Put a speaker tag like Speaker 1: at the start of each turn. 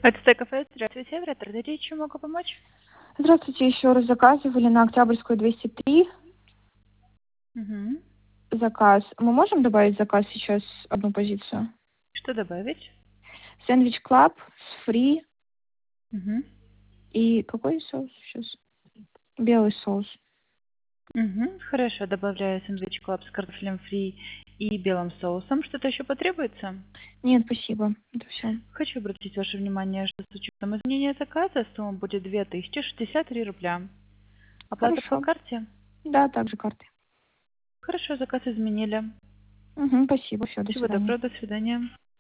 Speaker 1: Это кафе. Здравствуйте, оператор. Дадите, чем могу помочь?
Speaker 2: Здравствуйте, еще раз заказывали на Октябрьскую 203
Speaker 1: Угу.
Speaker 2: заказ. Мы можем добавить в заказ сейчас одну позицию?
Speaker 1: Что добавить?
Speaker 2: Сэндвич Клаб с фри
Speaker 1: Угу.
Speaker 2: и какой соус сейчас? Белый соус.
Speaker 1: Угу. Хорошо, добавляю сэндвич клаб с картофелем фри и белым соусом. Что-то еще потребуется?
Speaker 2: Нет, спасибо. Это все.
Speaker 1: Хочу обратить ваше внимание, что с учетом изменения заказа сумма будет 2063 рубля. Оплата по
Speaker 2: Хорошо.
Speaker 1: карте?
Speaker 2: Да, также карты.
Speaker 1: Хорошо, заказ изменили.
Speaker 2: Угу, спасибо. Все, до
Speaker 1: Всего
Speaker 2: свидания.
Speaker 1: доброго, до свидания.